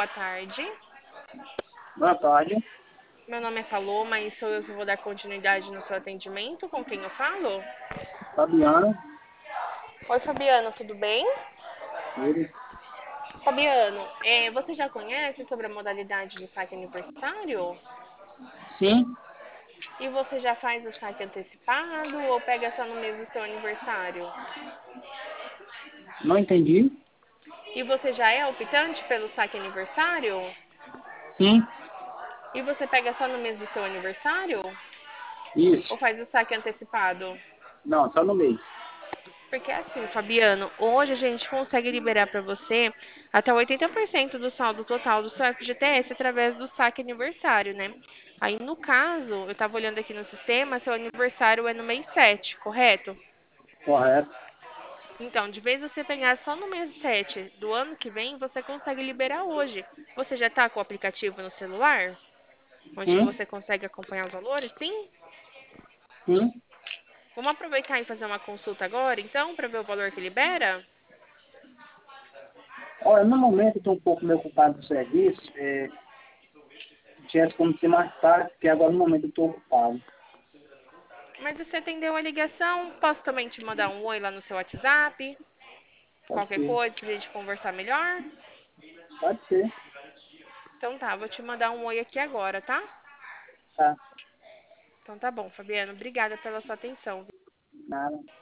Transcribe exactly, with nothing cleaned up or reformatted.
boa tarde. Boa tarde, Meu nome é Paloma e sou eu que vou dar continuidade no seu atendimento. Com quem eu falo? Fabiano. Oi, Fabiano, tudo bem? Ele, Fabiano, é, você já conhece sobre a modalidade do saque aniversário? sim, E você já faz o saque antecipado ou pega só no mês do seu aniversário? não entendi. E você já é optante pelo saque aniversário? Sim, E você pega só no mês do seu aniversário? Ou isso. faz o saque antecipado? Não, só no mês. Porque assim, Fabiano, hoje a gente consegue liberar para você até oitenta por cento do saldo total do seu F G T S através do saque aniversário, né? Aí, no caso, eu estava olhando aqui no sistema, seu aniversário é no mês sete, correto? Correto. Então, de vez você pegar só no mês sete do ano que vem, você consegue liberar hoje. Você já está com o aplicativo no celular? Onde que Sim, você consegue acompanhar os valores? Sim? sim. Vamos aproveitar e fazer uma consulta agora, então, para ver o valor que libera? Olha, no momento eu estou um pouco meio ocupado no serviço. É, tivesse como ser mais tarde, porque agora no momento eu estou ocupado. Mas você atendeu a ligação, posso também te mandar um oi lá no seu WhatsApp? Pode Qualquer ser. coisa pra gente conversar melhor? Pode ser. Então tá, vou te mandar um oi aqui agora, tá? Tá. Então tá bom, Fabiano. Obrigada pela sua atenção. Nada.